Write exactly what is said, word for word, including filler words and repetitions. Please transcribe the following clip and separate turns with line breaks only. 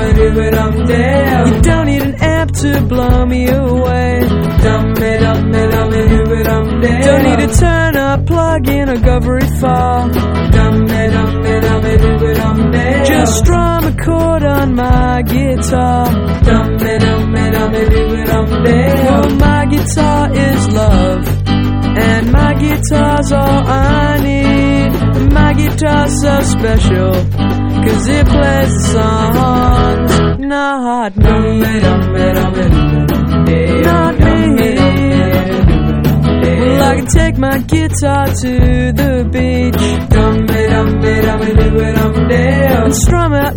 You don't need an amp to blow me away. Don't need a turn up, plug in, or go very far. Just strum a chord on my guitar. Well, my guitar is love, and my guitar's all I need. My guitar's so special, cause it plays the songs, not me, not me. Well, I can take my guitar to the beach and strum out